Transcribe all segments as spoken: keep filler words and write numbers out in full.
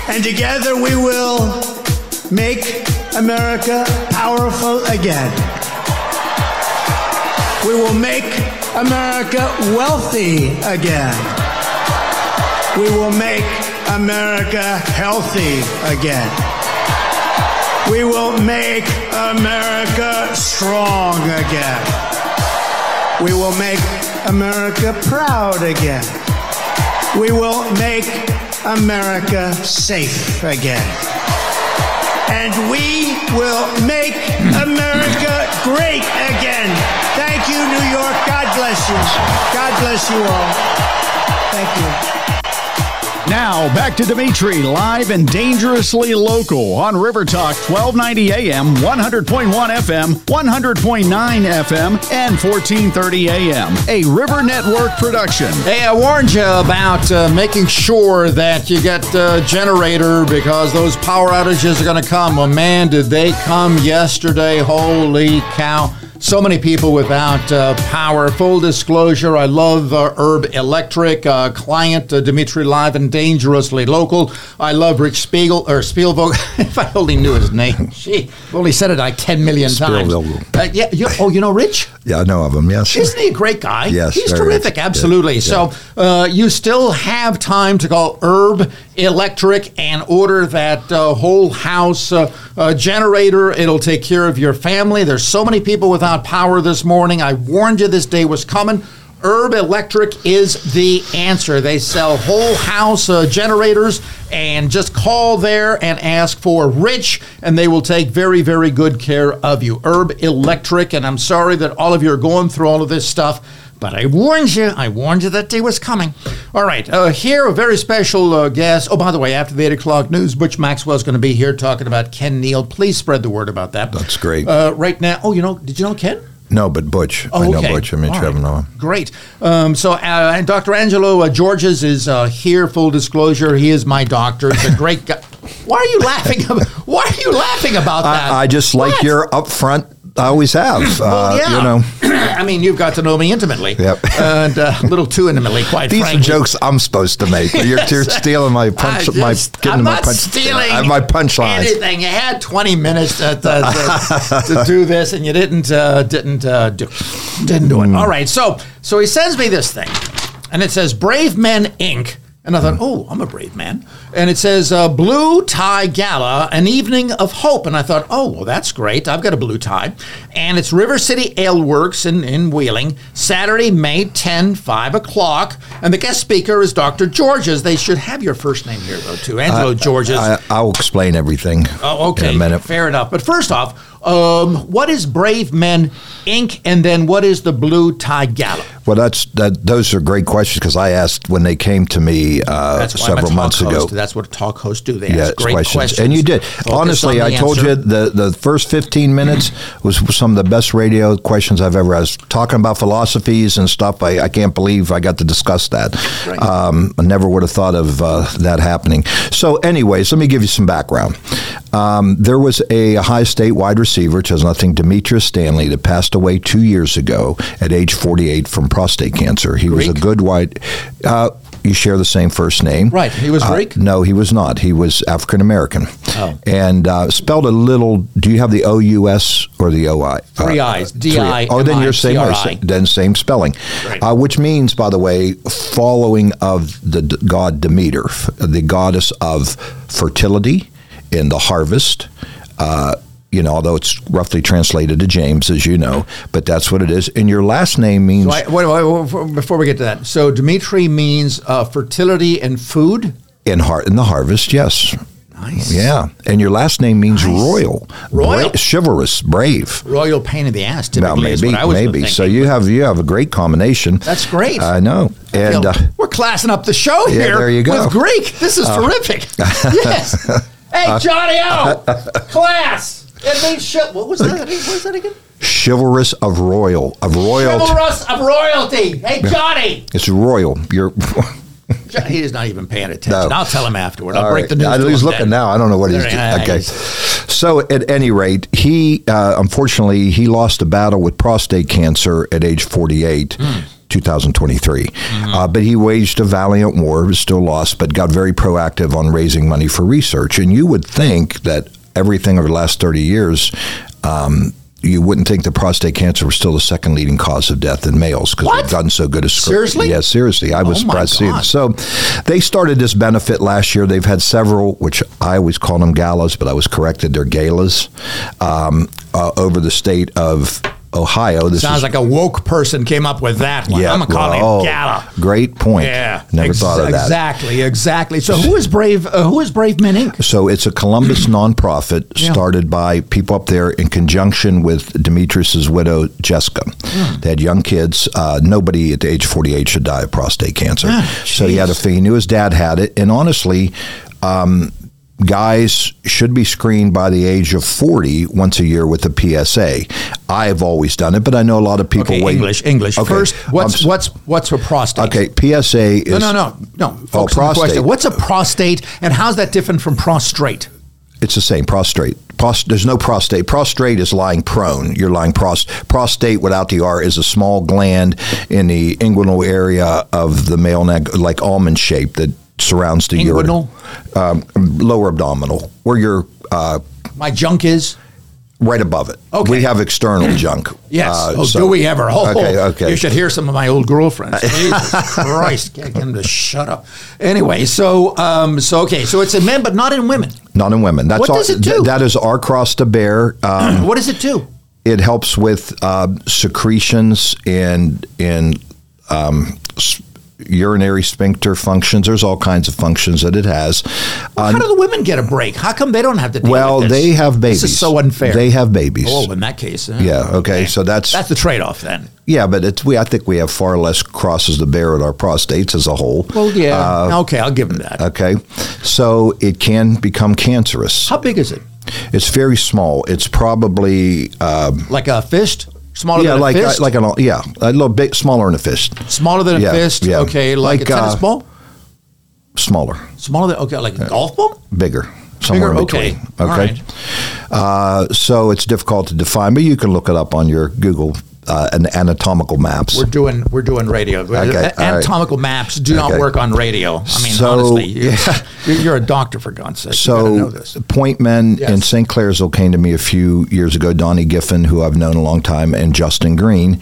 And together we will make America powerful again. We will make America wealthy again. We will make America healthy again. We will make America strong again. We will make America proud again. We will make America safe again. And we will make America great again. Thank you, New York. God bless you. God bless you all. Thank you. Now, back to Dimitri, live and dangerously local on River Talk, twelve ninety A M, one hundred point one F M, one hundred point nine F M, and fourteen thirty A M. A River Network production. Hey, I warned you about uh, making sure that you get a generator because those power outages are going to come. Well, man, did they come yesterday. Holy cow. So many people without uh, power. Full disclosure, I love uh, Herb Electric, uh, client uh, Dimitri, live and dangerously local. I love Rich Spiegel, or Spielvogel, if I only knew his name. Gee, I've only said it like ten million times. Uh, yeah, you, oh, you know Rich? Yeah, I know of him, yes. Isn't he a great guy? Yes. He's terrific, rich. absolutely. Yeah. So uh, you still have time to call Herb Electric and order that uh, whole house uh, uh, generator. It'll take care of your family. There's so many people without power this morning. I warned you this day was coming. Herb Electric is the answer. They sell whole house uh, generators, and just call there and ask for Rich, and they will take very, very good care of you. Herb Electric, and I'm sorry that all of you are going through all of this stuff, but I warned you. I warned you that day was coming. All right, uh, here, a very special uh, guest. Oh, by the way, after the eight o'clock news, Butch Maxwell's going to be here talking about Ken Neal. Please spread the word about that. That's great. Uh, right now, oh, you know, did you know Ken? No, but Butch. Oh, I know okay. Butch. I mean, Trevor Noah. Great. Um, so uh, Doctor Angelo uh, Georges is uh, here, full disclosure. He is my doctor. He's a great guy. Why are you laughing? About, why are you laughing about that? I, I just like what? your upfront. I always have. Well, uh, yeah. You know. I mean, you've got to know me intimately. Yep. And uh, a little too intimately, quite These frankly. are jokes I'm supposed to make. You're, Yes. you're stealing my punch. I my just, getting I'm my not punch. stealing I have my punchlines. anything. You had twenty minutes to, to, to, to do this, and you didn't uh, didn't uh, do didn't do it. Mm. All right. So so he sends me this thing, and it says Brave Men Incorporated. And I thought, oh, I'm a brave man. And it says uh, Blue Tie Gala, an evening of hope. And I thought, oh, well, that's great. I've got a blue tie. And it's River City Ale Works in, in Wheeling, Saturday, May tenth, five o'clock. And the guest speaker is Doctor Georges. They should have your first name here, though, too. Angelo I, Georges. I, I'll explain everything. Oh, okay. In a minute. Fair enough. But first off, um, what is Brave Men Incorporated? And then what is the Blue Tie Gala? Well, that's that. Those are great questions because I asked when they came to me uh, That's why several I'm a talk months ago. host. That's what talk hosts do. They Yeah, ask great questions. questions. And you did. Focus Honestly, on the I told answer. you the, the first fifteen minutes was some of the best radio questions I've ever asked. Talking about philosophies and stuff, I, I can't believe I got to discuss that. Right. Um, I never would have thought of uh, that happening. So anyways, let me give you some background. Um, there was a Ohio State wide receiver, which has nothing, Demetrius Stanley, that passed away two years ago at age forty-eight from prostate cancer. He Greek? was a good wide... Uh, you share the same first name. Right. He was Greek? Uh, no, he was not. He was African American. Oh. And uh, spelled a little. Do you have the O U S or the O I? Three uh, I's. D I. Oh, then you're same. T R I. Then same spelling. Right. Uh, which means, by the way, following of the d- god Demeter, the goddess of fertility in the harvest. Uh, You know, although it's roughly translated to James, as you know, but that's what it is. And your last name means... So I, wait, wait, wait, before we get to that, so Dimitri means uh, fertility and food? In, har- in the harvest, yes. Nice. Yeah. And your last name means Nice. royal. Royal? Bra- chivalrous, brave. Royal pain in the ass, typically, Well, maybe, is what I was maybe. thinking. So you have you have a great combination. That's great. I know. And Feel- uh, we're classing up the show Yeah, here there you go. with Greek. This is terrific. Yes. Hey, Johnny O, class. It means shit. What was that? What was that again? chivalrous of royal of royalty. Chivalrous of royalty. Hey, Johnny. It's royal. You're. He is not even paying attention. No. I'll tell him afterward. I'll All break right. the news I, to he's him looking then. now. I don't know what he's There- doing. yeah, Okay. he's- So at any rate, he uh, unfortunately he lost a battle with prostate cancer at age forty-eight. Mm. two thousand twenty-three. Mm-hmm. Uh, but he waged a valiant war, was still lost, but got very proactive on raising money for research. And you would think that everything over the last thirty years, um, you wouldn't think that prostate cancer was still the second leading cause of death in males because they've done so good. A script. Seriously? Yeah, seriously. I was oh surprised to see it. So they started this benefit last year. They've had several, which I always call them galas, but I was corrected. They're galas um, uh, over the state of Ohio. This Sounds is, like a woke person came up with that one. Yeah, I'm going to call well, him Gala. Great point. Yeah. Never ex- thought of that. Exactly, exactly. So who is Brave uh, Who is Brave Men Incorporated? So it's a Columbus nonprofit Yeah. started by people up there in conjunction with Demetrius's widow, Jessica. Mm. They had young kids. Uh, nobody at the age of forty-eight should die of prostate cancer. Ah, so he had a he knew his dad had it. And honestly, um, guys should be screened by the age of forty once a year with the P S A. I've always done it, but I know a lot of people Okay, wait. English, English. Okay. First, what's Um, what's what's a prostate? Okay, P S A is... No, no, no, no. Focus Oh, on the prostate. question. What's a prostate, and how's that different from prostrate? It's the same, prostrate. Prost, there's no prostate. Prostrate is lying prone. You're lying prost. Prostate without the R is a small gland in the inguinal area of the male neck, like almond shape that surrounds the Inguinal? urine. Um, lower abdominal, where you're uh, My junk is? right above it. Okay. We have external junk. Yes. Uh, oh, so- do we ever? Oh, okay, okay. You should hear some of my old girlfriends. Jesus Christ. Can't get them to shut up. Anyway, so, um, so okay, so it's in men, but not in women. Not in women. That's What all, does it do? th- that is our cross to bear. Um, What does it do? it helps with uh, secretions and in um, s- urinary sphincter functions. There's all kinds of functions that it has. How do the women get a break? How come they don't have to deal Well, with this? they have babies. This is so unfair. They have babies. Oh, in that case. uh, Yeah, okay, so that's- That's the trade-off then. Yeah, but it's we. I think we have far less crosses to bear with our prostates as a whole. Well, yeah. Uh, okay, I'll give them that. okay, so it can become cancerous. How big is it? It's very small. It's probably um, Like a fist? Smaller yeah, than like a fist? uh, like an yeah, a little bit smaller than a fist. Smaller than a Yeah, fist? yeah. Okay, like, Like, a tennis uh, ball? Smaller, Smaller than, okay, like a golf ball? bigger, somewhere Bigger? in Okay. between. All Okay, right. uh, so it's difficult to define, but you can look it up on your Google uh, an anatomical maps. We're doing we're doing radio. Okay, all right. Anatomical maps do not Okay. work on radio. I mean, So, honestly, you're, yeah. you're, you're a doctor for God's sake. you gotta know So, this. Point Men Yes. in Saint Clairsville came to me a few years ago, Donnie Giffen, who I've known a long time, and Justin Green,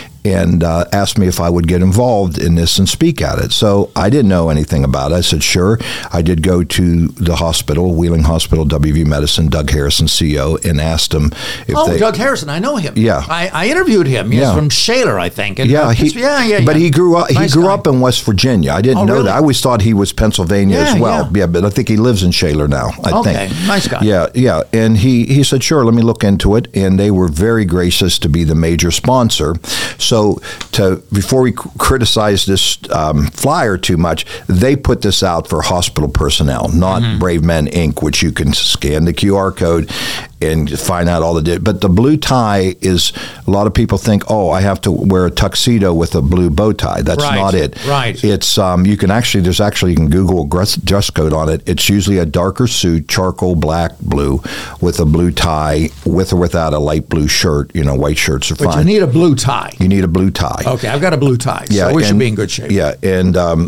and uh, asked me if I would get involved in this and speak at it. So I didn't know anything about it. I said, sure. I did go to the hospital, Wheeling Hospital, W V Medicine, Doug Harrison, C E O, and asked him if Oh, they... Doug Harrison, I know him. Yeah. I, I interviewed him. He's Yeah. from Shaler, I think. And, Yeah, uh, he, yeah, yeah, yeah. But he grew up. Nice he grew guy. up in West Virginia. I didn't Oh, know really? that. I always thought he was Pennsylvania Yeah, as well. yeah. Yeah. but I think he lives in Shaler now. I Okay, think. nice guy. Yeah, yeah. And he he said, sure, let me look into it. And they were very gracious to be the major sponsor. So to before we c- criticize this um, flyer too much, they put this out for hospital personnel, not Mm-hmm. Brave Men Incorporated, which you can scan the Q R code and find out all the. Di- but the blue tie is a lot of people think, oh, I have to wear a tuxedo with a blue bow tie. That's Right, not it. right. It's um, you can actually there's actually you can Google dress, dress code on it. It's usually a darker suit, charcoal black, blue, with a blue tie, with or without a light blue shirt. You know, white shirts are But fine. you need a blue tie. You need a blue tie. Okay, I've got a blue tie, so we should and- be in good shape. Yeah, and um,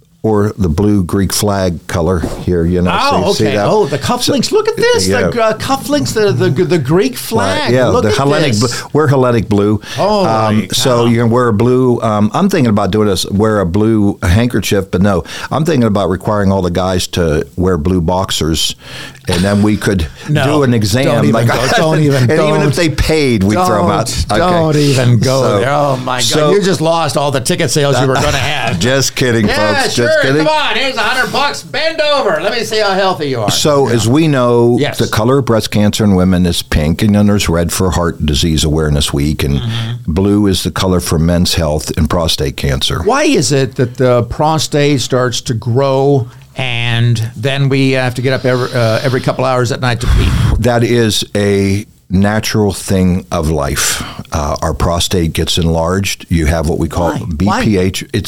or the blue Greek flag color here. You know. Oh, see- see okay. that? Oh, the cufflinks. Look at this. Yeah. The uh, cufflinks, the, the the Greek flag. Right, yeah, Look the at Hellenic this. blue. Wear Hellenic blue. Holy um, so cow. you can wear a blue. Um, I'm thinking about doing this. Wear a blue handkerchief, but no, I'm thinking about requiring all the guys to wear blue boxers, and then we could No, do an exam. don't even go, don't even- And even don't. if they paid, we would throw them out. Don't, don't even go So- there. Oh my God! so- you just lost all the ticket sales you were going to have. Just kidding, yeah, folks. sure. Just kidding. Come on. Here's a hundred bucks. Bend over. Let me see how healthy you are. So, as we know, Yes. the color of breast cancer in women is pink, and then there's red for Heart Disease Awareness Week, and Mm-hmm. blue is the color for men's health and prostate cancer. Why is it that the prostate starts to grow and then we have to get up every, uh, every couple hours at night to pee? That is a natural thing of life. Uh, our prostate gets enlarged. You have what we call Why? B P H. It's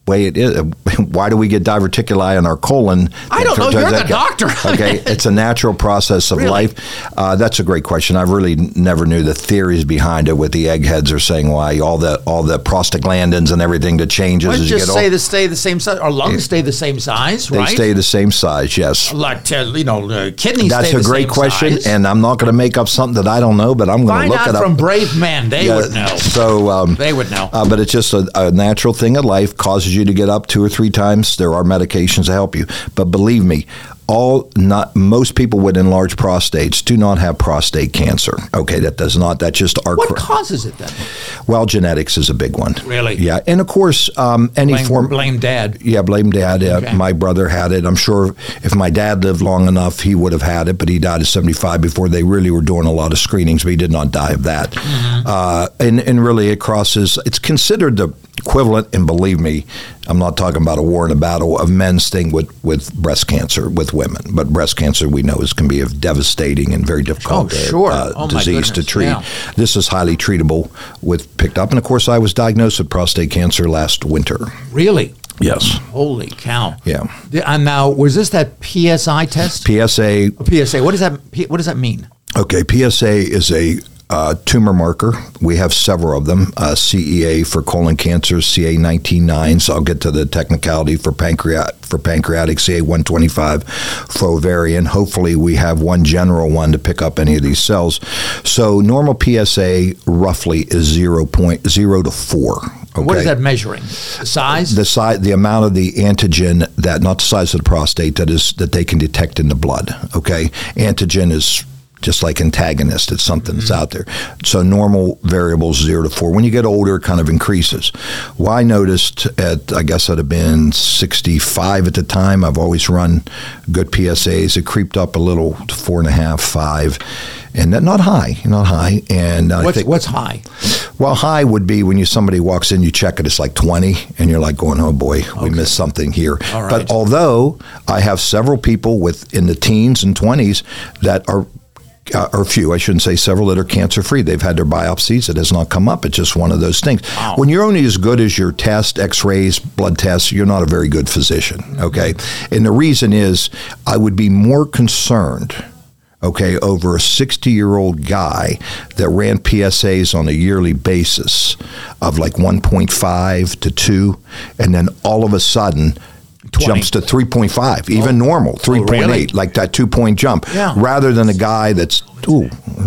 way it is. Why do we get diverticuli in our colon? I don't know. You're the doctor. Okay, it's a natural process of Really? life. Uh, that's a great question. I really never knew the theories behind it. What the eggheads are saying, why all the all the prostaglandins and everything that changes Let's as you just get say old. they stay the same size. Our lungs stay the same size, They right? stay the same size. Yes. Like uh, you know, uh, kidneys. That's stay a the great same question, size. and I'm not going to make up something that I don't know, but I'm going to Find look out it up. from brave men. They Yeah, would know. So um, They would know. Uh, but it's just a, a natural thing of life. Causes you to get up two or three times. There are medications to help you, but believe me, all not most people with enlarged prostates do not have prostate cancer. Okay, that does not. That's just our. What causes it then? Well, genetics is a big one. Really? Yeah, and of course, um, any Blame, form. blame dad. Yeah, blame dad. Uh, Okay. My brother had it. I'm sure if my dad lived long enough, he would have had it, but he died at seventy-five before they really were doing a lot of screenings, but he did not die of that. Mm-hmm. Uh, and, and really, it crosses, it's considered the equivalent, and believe me, I'm not talking about a war and a battle, of men's thing with, with breast cancer with women. But breast cancer, we know, is can be a devastating and very difficult Oh, sure. uh, Oh, my disease to goodness. treat. Yeah. This is highly treatable with picked up. And of course, I was diagnosed with prostate cancer last winter. Really? Yes. Holy cow! Yeah. The- And now, was this that P S I test? P S A. P S A. What does that? P- What does that mean? Okay, P S A is a uh, tumor marker. We have several of them. Uh, C E A for colon cancer, C A nineteen nine. So I'll get to the technicality for pancreatic, for pancreatic, C A one twenty-five for ovarian. Hopefully we have one general one to pick up any of these cells. So normal P S A roughly is zero point zero to four. Okay. What is that measuring? The size? The size, the amount of the antigen that, not the size of the prostate, that is that they can detect in the blood. Okay, antigen is just like antagonist. It's something that's out there. So normal variables zero to four. When you get older, it kind of increases. Well, I noticed at, I guess I'd have been sixty-five at the time. I've always run good P S As. It creeped up a little to four and a half, five. And that, not high, not high. And I What's think, what's high? well, high would be when you somebody walks in, you check it, it's like twenty, and you're like going, oh boy, we missed something here. All right. But although I have several people with in the teens and twenties that are, uh, or few, I shouldn't say several, that are cancer free. They've had their biopsies. It has not come up. It's just one of those things. Wow. When you're only as good as your test, x-rays, blood tests, you're not a very good physician. Okay. And the reason is I would be more concerned, okay, over a sixty-year-old guy that ran P S As on a yearly basis of like one point five to two, and then all of a sudden twenty. jumps to three point five, even normal, three point eight, really? like that two-point jump, Yeah. rather than a guy that's, ooh.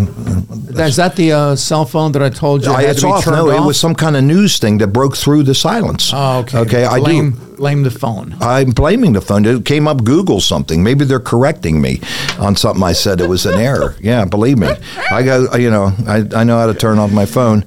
Is that the uh, cell phone that I told you I, had it's to be off. turned No, off? it was some kind of news thing that broke through the silence. Oh, okay. Okay, I blame, do. blame the phone. I'm blaming the phone. It came up Google something. Maybe they're correcting me on something I said. It was an error. Yeah, believe me. I got, you know, I, I know how to turn off my phone.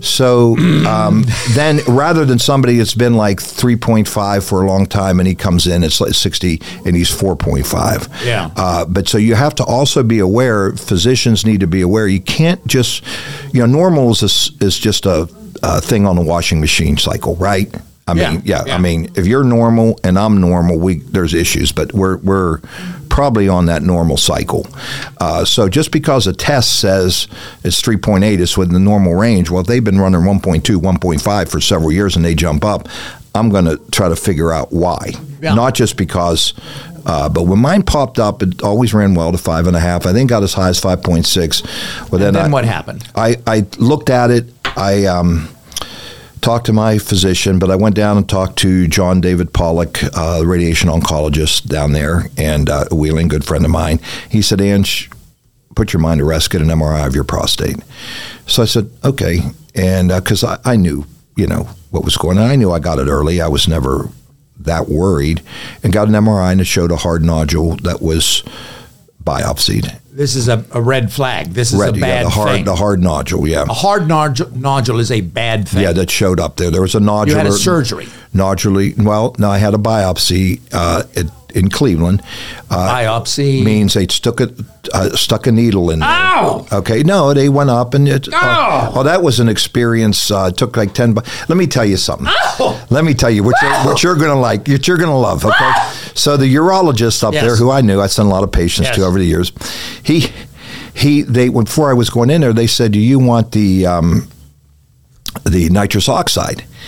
So um, then rather than somebody that's been like three point five for a long time and he comes in, it's like sixty and he's four point five. Yeah. Uh, but so you have to also be aware, physicians need to be aware. You can't just, you know, normal is, a, is just a, a thing on the washing machine cycle, right? I mean, Yeah, yeah, yeah. I mean, if you're normal and I'm normal, we there's issues, but we're we're probably on that normal cycle. Uh, so just because a test says it's three point eight, it's within the normal range. Well, if they've been running one point two, one point five for several years and they jump up, I'm going to try to figure out why. Yeah. Not just because. Uh, but when mine popped up, it always ran well to five and a half. I think got as high as five point six. Well, then, And then I, what happened? I, I looked at it. I um, talked to my physician, but I went down and talked to John David Pollock, uh, radiation oncologist down there, and uh, a Wheeling, good friend of mine. He said, Ange, put your mind to rest, get an M R I of your prostate. So I said, okay. And because uh, I, I knew, you know, what was going on. I knew I got it early. I was never that worried, and got an M R I, and it showed a hard nodule that was biopsied. This is a, a red flag. This is Red, a bad yeah, the hard, thing. the hard nodule, yeah. A hard nodule, nodule is a bad thing. Yeah, that showed up there. There was a nodular. You had a surgery. Nodular. Well, no, I had a biopsy uh, it, in Cleveland. Uh, Biopsy. means they stuck a uh, stuck a needle in there. Ow! Okay, no, they went up and it. Oh! Uh, oh, that was an experience. Uh, it took like ten. Bu- Let me tell you something. Ow! Let me tell you what you're, what you're gonna like. What you're gonna love. Okay. So the urologist up Yes. there, who I knew, I sent a lot of patients Yes. to over the years, he he they before I was going in there, they said, "Do you want the um, the nitrous oxide?"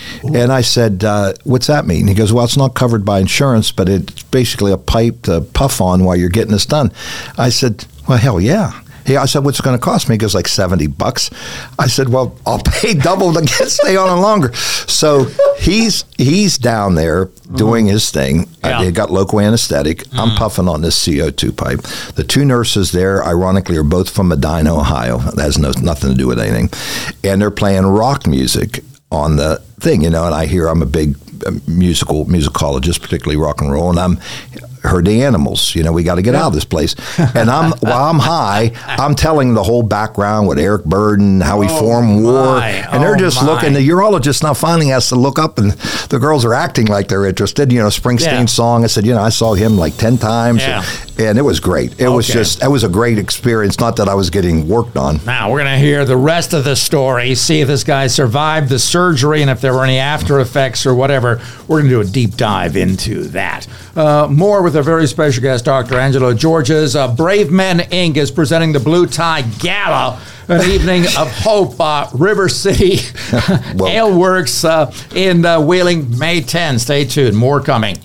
And I said, uh, what's that mean? He goes, well, it's not covered by insurance, but it's basically a pipe to puff on while you're getting this done. I said, well, hell yeah. He, I said, what's it going to cost me? He goes, like seventy bucks. I said, well, I'll pay double to get stay on it longer. So he's he's down there doing mm. his thing. Yeah. Uh, they got local anesthetic. Mm. I'm puffing on this C O two pipe. The two nurses there, ironically, are both from Medina, Ohio. That has no, nothing to do with anything. And they're playing rock music on the thing, you know, and I hear I'm a big musical musicologist, particularly rock and roll, and I'm heard the Animals, you know, we got to get out of this place. And I'm while I'm high, I'm telling the whole background with Eric Burden, how he oh formed my. War, and they're oh just my. looking. The urologist now finally has to look up, and the girls are acting like they're interested. You know, Springsteen yeah. song. I said, you know, I saw him like ten times, yeah. and, and it was great. It okay. was just, it was a great experience. Not that I was getting worked on. Now we're gonna hear the rest of the story. See if this guy survived the surgery, and if there were any after effects or whatever. We're gonna do a deep dive into that. Uh, more with a very special guest, Doctor Angelo Georges. Uh, Brave Men, Incorporated is presenting the Blue Tie Gala, an evening of hope. Uh, River City well, Ale Works uh, in uh, Wheeling, May tenth. Stay tuned. More coming.